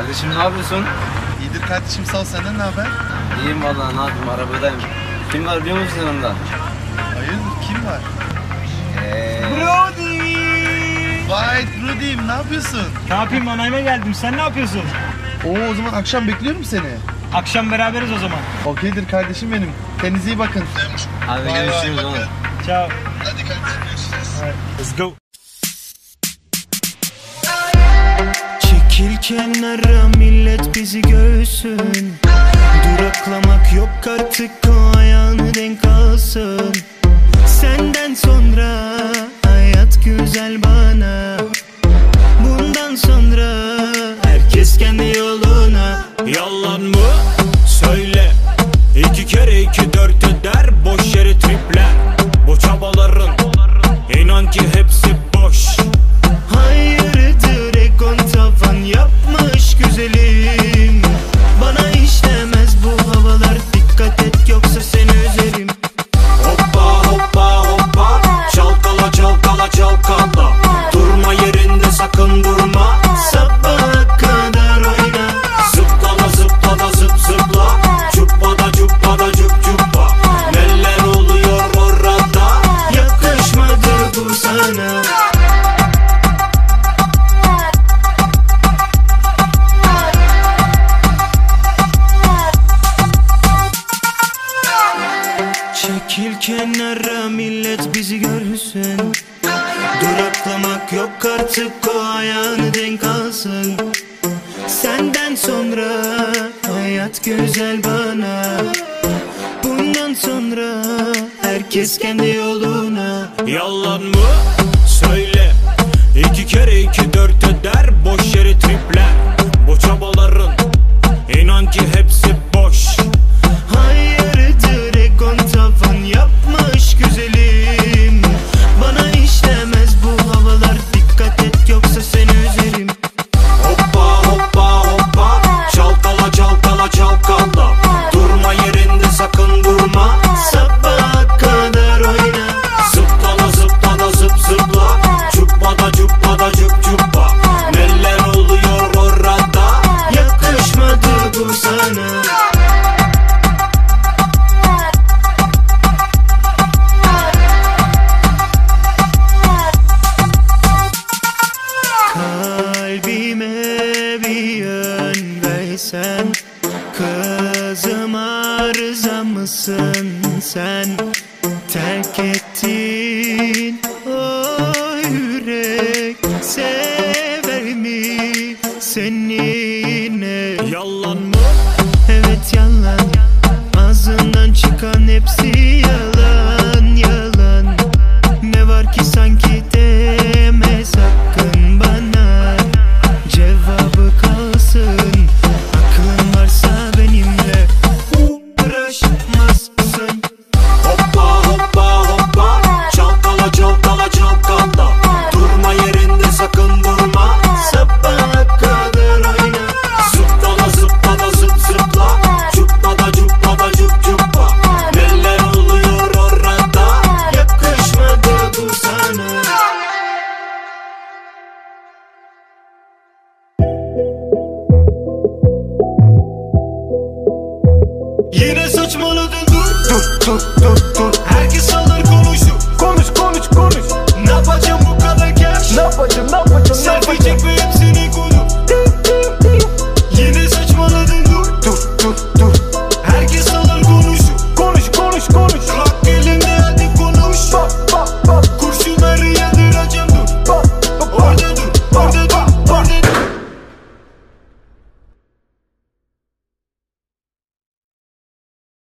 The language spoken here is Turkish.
Kardeşim ne yapıyorsun? İyidir kardeşim, sağ ol. Senden ne haber? İyiyim vallahi, ne yapayım, arabadayım. Kim var biliyor musun yanında? Hayırdır, kim var? Brody! Vay Rudy'm, ne yapıyorsun? Ne yapayım, anayma geldim. Sen ne yapıyorsun? Oo, o zaman akşam bekliyorum seni. Akşam beraberiz o zaman. Okeydir kardeşim benim. Kendinize iyi bakın. Hadi görüşürüz oğlum. Ciao. Hadi kardeşim, görüşürüz. Right, let's go. Çekil kenara, millet bizi görsün. Duraklamak yok artık, o ayağını denk alsın. Senden sonra hayat güzel bana. Bundan sonra herkes kendi yoluna. Yalan mı? Söyle. 2 kere 2 4 eder. Boş yere tripler. Bu çabaların inan ki hepsi boş. Hayırdır, egon tavan yapmış güzelim. Bana işlemez bu havalar, dikkat et yoksa seni üzerim. Hoppa hoppa hoppa. Çalkala çalkala çalkala. Durma yerinde, sakın durma. Sabaha kadar oyna. Zıplala zıplala zıp zıpla. Cuppada cuppada cup cuppa. Neler oluyor orada? Yakışmadı bu sana. Çekil kenara, millet bizi görsün. Duraklamak yok artık, o ayağını denk alsın. Senden sonra hayat güzel bana. Bundan sonra herkes kendi yoluna. Yalan mı? Söyle. 2 kere 2 4 eder. Boş yere tripler. Bu çabaların inan ki hepsi boş. Hayırdır, egon tavan yapmış güzelim. Bana işlemez bu havalar, dikkat et yoksa seni üzerim. Hoppa hoppa hoppa. Çalkala çalkala çalkala. Durma yerinde, sakın durma. Sabaha kadar oyna. Zıplala zıplala zıp zıpla. Cuppada cuppada cup cuppa. Neler oluyor orada? Yakışmadı bu sana. Kalbime bir yön versen. Kızım, arıza mısın sen? Terk ettin o yürek. Sever mi seninle? Yalan mı? Evet yalan. Ağzından çıkan hepsi yalan yalan. Ne var ki sanki, deme sakın bana. Cevabı kalsın. Aklın varsa benimle uğraşmazsın. Hoppa hoppa hoppa. Çalkala çalkala çalkala. Durma yerinde, sakın durma. Sabaha kadar oyna. Zıplala zıplala zıp zıpla. Cuppada cuppada cup cuppa. Neler oluyor orada? Yakışmadı bu sana. Yine saçmaladın, dur.